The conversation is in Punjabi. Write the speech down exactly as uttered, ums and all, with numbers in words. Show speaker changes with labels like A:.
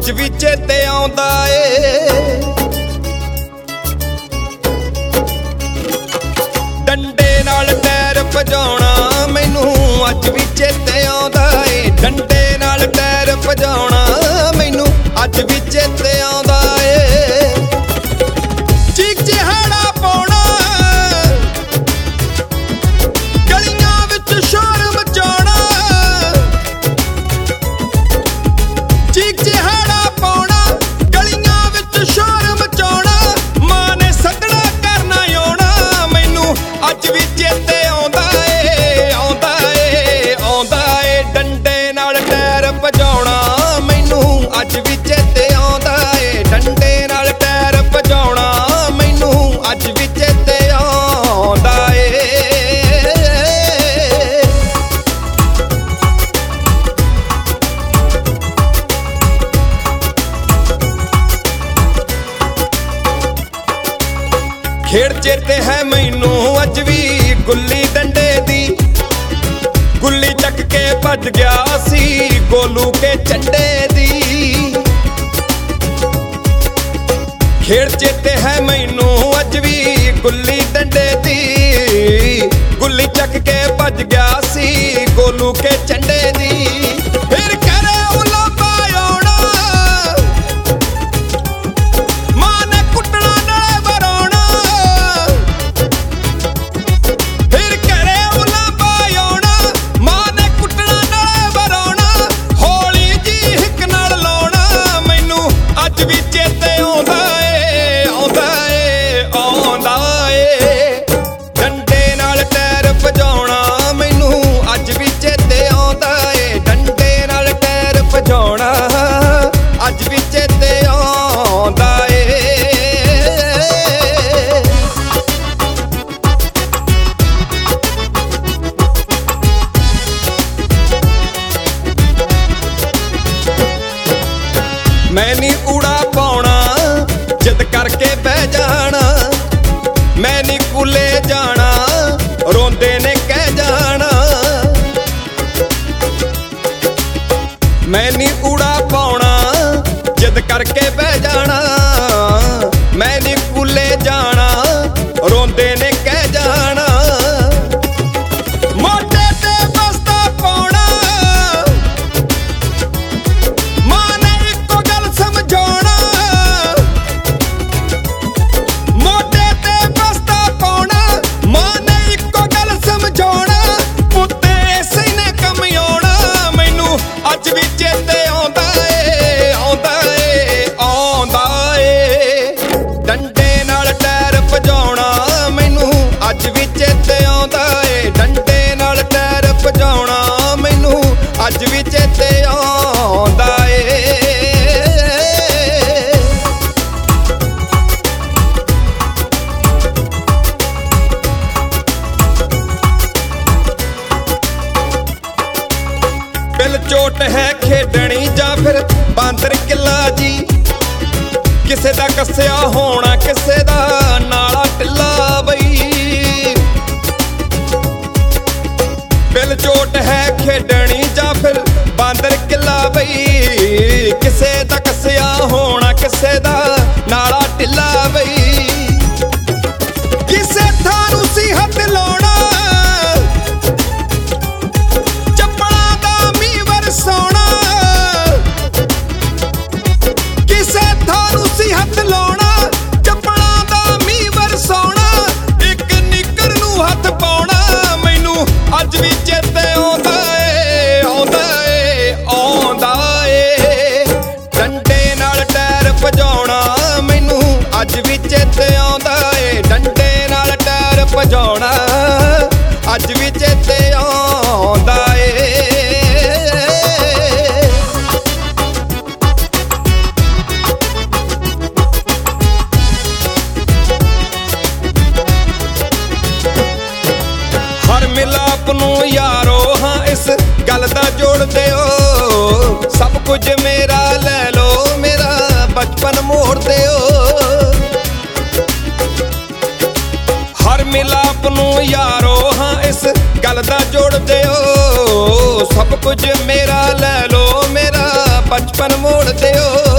A: ਅੱਜ ਵੀ ਚੇਤੇ ਆਉਂਦਾ ਏ। ਡੰਡੇ ਨਾਲ ਟਾਇਰ ਭਜਾਉਣਾ ਮੈਨੂੰ ਅੱਜ ਵੀ ਚੇਤੇ ਆਉਂਦਾ ਏ। ਡੰਡੇ ਨਾਲ ਟਾਇਰ ਭਜਾਉਣਾ ਮੈਨੂੰ ਅੱਜ ਵੀ ਚੇਤੇ ਆਉਂਦਾ ਏ। ਚੀਕ ਚਿਹਾੜਾ ਪਾਉਣਾ ਗਲੀਆਂ ਵਿੱਚ ਸ਼ੋਰ ਮਚਾਉਣਾ। ਚੀਕ ਚਿਹਾੜਾ ਪਾਉਣਾ ਗਲੀਆਂ ਵਿੱਚ ਸ਼ੋਰ ਮਚਾਉਣਾ। ਮਾਂ ਨੇ ਸੱਦਣਾ ਕਰਨਾ ਆਉਣਾ ਮੈਨੂੰ ਅੱਜ ਵੀ ਚੇਤੇ ਆਉਂਦਾ ਏ। ਆਉਂਦਾ ਏ ਆਉਂਦਾ ਏ ਡੰਡੇ ਨਾਲ ਟਾਇਰ ਭਜਾਉਣਾ ਮੈਨੂੰ ਅੱਜ ਵੀ ਚੇਤੇ ਆਉਂਦਾ ਏ। ਡੰਡੇ ਨਾਲ ਟਾਇਰ ਭਜਾਉਣਾ ਮੈਨੂੰ ਅੱਜ ਵੀ ਚੇਤੇ ਆਉਂਦਾ ਏ। ਖੇਡ ਚੇਤੇ ਹੈ ਮੈਨੂੰ ਅੱਜ ਵੀ ਗੁੱਲੀ ਡੰਡੇ ਦੀ। ਗੁੱਲੀ ਚੱਕ ਕੇ ਭੱਜ ਗਿਆ ਸੀ ਗੋਲੂ ਕੇ ਝੰਡੇ ਦੀ। ਖੇਡ ਚੇਤੇ ਹੈ ਮੈਨੂੰ ਅੱਜ ਵੀ ਗੁੱਲੀ ਡੰਡੇ ਦੀ। ਗੁੱਲੀ ਚੱਕ ਕੇ ਭੱਜ ਗਿਆ ਸੀ ਗੋਲੂ ਕੇ ਝੰਡੇ ਦੀ। ਫਿਰ ਕਰੇ ਉਲਾਂਭਾ ਆਉਣਾ ਮਾਂ ਨੇ ਕੁੱਟਣਾ ਨਾਲੇ ਵਰਾਉਣਾ। ਫਿਰ ਕਰੇ ਉਲਾਂਭਾ ਆਉਣਾ ਮਾਂ ਨੇ ਕੁੱਟਣਾ ਨਾਲੇ ਵਰਾਉਣਾ। ਹੌਲੀ ਜੀ ਹਿੱਕ ਨਾਲ ਲਾਉਣਾ ਮੈਨੂੰ ਅੱਜ ਵੀ ਚੇਤੇ ਆਉਂਦਾ ਏ। ਆਉਂਦਾ ਏ ਆਉਂਦਾ ਏ ਡੰਡੇ ਨਾਲ ਟਾਇਰ ਭਜਾਉਣਾ ਮੈਨੂੰ ਅੱਜ ਵੀ ਚੇਤੇ ਆਉਂਦਾ ਏ। ਡੰਡੇ ਨਾਲ ਟਾਇਰ ਭਜਾਉਣਾ ਅੱਜ ਵੀ ਚੇਤੇ ਆਉਂਦਾ ਏ। ਮੈਂ ਨੀ ਊੜਾ ਪਾਉਣਾ ਜਿੱਦ ਕਰਕੇ ਬਹਿ ਜਾਣਾ। ਮੈਂ ਨੀ ਕੁੱਲੇ ਜਾਣਾ ਰੋਂਦੇ ਨੇ ਕਹਿ ਜਾਣਾ। ਮੈਂ ਨੀ ਊੜਾ ਪਾਉਣਾ ਜਿੱਦ ਕਰਕੇ ਬਹਿ ਜਾਣਾ। ਮੈਂ ਨੀ ਕੁੱਲੇ ਜਾਣਾ ਰੋਂਦੇ ਨੇ ਕਹਿ ਜਾਣਾ। ਮੋਢੇ ਤੇ ਬਸਤਾ ਪਾਉਣਾ ਮਾਂ ਨੇ ਇੱਕੋ ਗੱਲ ਸਮਝਾਉਣਾ। ਮੋਢੇ ਤੇ ਬਸਤਾ ਪਾਉਣਾ ਮਾਂ ਨੇ ਇੱਕੋ ਗੱਲ ਸਮਝਾਉਣਾ। ਪੁੱਤੇ ਇਸੇ ਨੇ ਕਮਾਉਣਾ ਮੈਨੂੰ ਅੱਜ ਵੀ ਚੇਤੇ ਆਉਂਦਾ ਏ। ਆਉਂਦਾ ਏ ਆਉਂਦਾ ਏ ਡੰਡੇ ਨਾਲ ਟਾਇਰ ਭਜਾਉਣਾ ਮੈਨੂੰ ਅੱਜ ਵੀ ਚੇਤੇ ਆਉਂਦਾ ਏ। ਡੰਡੇ ਨਾਲ ਟਾਇਰ ਭਜਾਉਣਾ ਮੈਨੂੰ ਅੱਜ ਵੀ ਚੇਤੇ ਆਉਂਦਾ ਏ। ਬਿਲ ਚੋਟ ਹੈ ਖੇਡਣੀ ਜਾਂ ਫਿਰ ਬਾਂਦਰ ਕਿੱਲਾ ਜੀ। ਕਿਸੇ ਦਾ ਕੱਸਿਆ ਹੋਣਾ ਕਿਸੇ ਦਾ ਨਾਲਾ ਟਿੱਲਾ ਬਈ। ਬਿਲ ਚੋਟ ਹੈ ਖੇਡਣੀ ਜਾਂ ਫਿਰ ਬਾਂਦਰ ਕਿੱਲਾ ਬਈ। ਕਿਸੇ ਦਾ ਕੱਸਿਆ ਹੋਣਾ ਕਿਸੇ ਦਾ ਨਾਲਾ ਟਿੱਲਾ ਬਈ। ਕਿਸੇ ਥਾਂ ਨੂੰ ਸੀ ਹੱਥ ਲਾਉਣਾ ਚੱਪਲਾਂ ਦਾ ਮੀਂਹ ਵਰਸਾਉਣਾ। ਕਿਸੇ ਥਾਂ ਨੂੰ ਸੀ ਹੱਥ ਲਾਉਣਾ ਚੱਪਲਾਂ ਦਾ ਮੀਂਹ ਵਰਸਾਉਣਾ। ਇੱਕ ਨਿੱਕਰ ਨੂੰ ਹੱਥ ਪਾਉਣਾ ਮੈਨੂੰ ਅੱਜ ਵੀ ਚੇਤੇ ਆਉਂਦਾ ਏ। ਆਉਂਦਾ ਏ ਆਉਂਦਾ ਏ ਡੰਡੇ ਨਾਲ ਟਾਇਰ ਭਜਾਉਣਾ ਮੈਨੂੰ ਅੱਜ ਵੀ ਚੇਤੇ ਆਉਂਦਾ ਏ। ਡੰਡੇ ਨਾਲ ਟਾਇਰ ਭਜਾਉਣਾ ਅੱਜ ਵੀ ਚੇਤੇ ਆਉਂਦਾ ਏ। ਹਰ ਮਿਲਾਪ ਨੂੰ ਯਾਰੋ ਹਾਂ ਇਸ ਗੱਲ ਦਾ ਜੋੜ ਦਿਓ। ਸਭ ਕੁਝ ਮੇਰਾ ਲੈ ਲੋ ਮੇਰਾ ਬਚਪਨ ਮੋੜ ਦਿਓ। ਹਰ ਮਿਲਾਪ ਨੂੰ ਯਾਰੋ ਹਾਂ ਇਸ ਗੱਲ ਦਾ ਜੋੜ ਦਿਓ। ਸਭ ਕੁਝ ਮੇਰਾ ਲੈ ਲੋ ਮੇਰਾ ਬਚਪਨ ਮੋੜ ਦਿਓ।